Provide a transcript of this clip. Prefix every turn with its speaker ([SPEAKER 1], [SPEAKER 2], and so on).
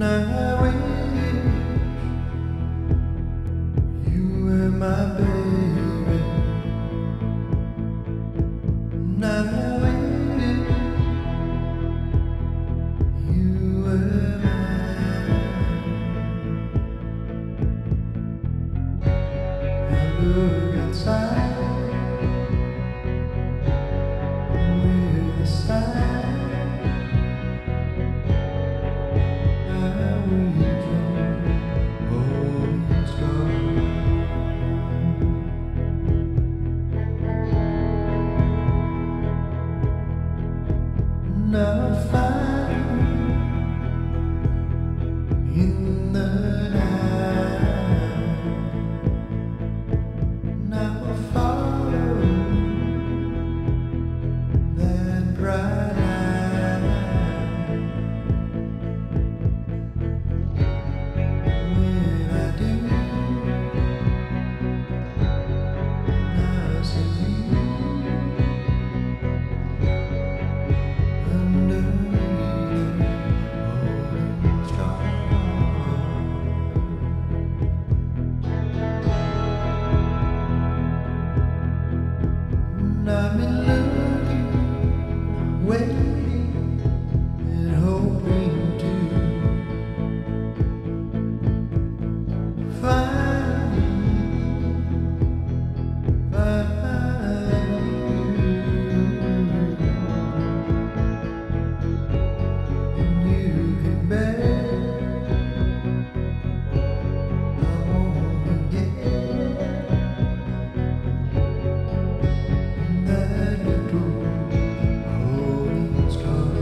[SPEAKER 1] I wish you were my baby. And I wish you were mine. I look outside with the sky. Now find in the night. Now follow that bright light. When I do, I see you underneath the morning star. And I've been looking, waiting, and hoping to find you. And you can bet I won't forget that little holding star.